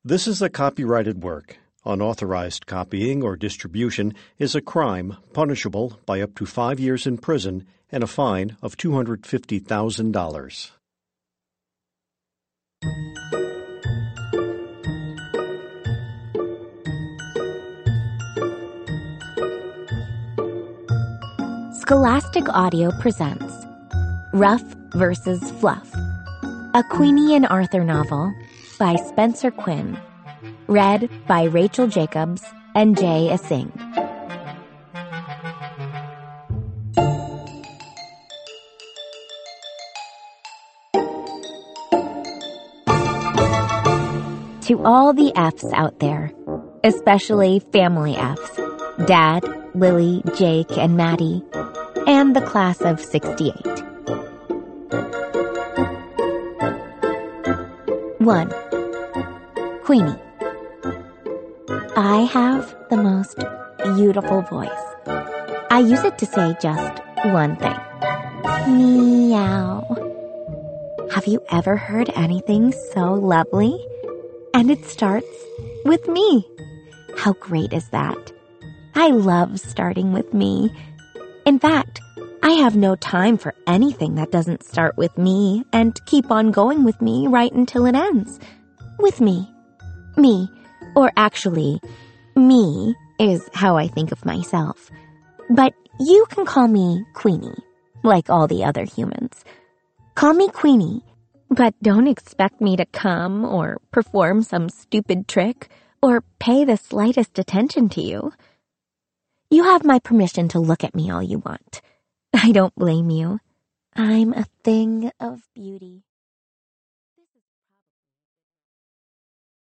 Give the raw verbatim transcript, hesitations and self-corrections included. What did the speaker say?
This is a copyrighted work. Unauthorized copying or distribution is a crime punishable by up to five years in prison and a fine of two hundred fifty thousand dollars. Scholastic Audio presents Rough versus Fluff, a Queenie and Arthur novel by Spencer Quinn, read by Rachel Jacobs and Jay Asing. To all the F's out there, especially family F's, Dad, Lily, Jake, and Maddie, and the class of sixty-eight. One. Queenie. I have the most beautiful voice. I use it to say just one thing. Meow. Have you ever heard anything so lovely? And it starts with me. How great is that? I love starting with me. In fact, I have no time for anything that doesn't start with me and keep on going with me right until it ends. With me. Me. Or actually, me is how I think of myself. But you can call me Queenie, like all the other humans. Call me Queenie, but don't expect me to come or perform some stupid trick or pay the slightest attention to you. You have my permission to look at me all you want. I don't blame you. I'm a thing of beauty.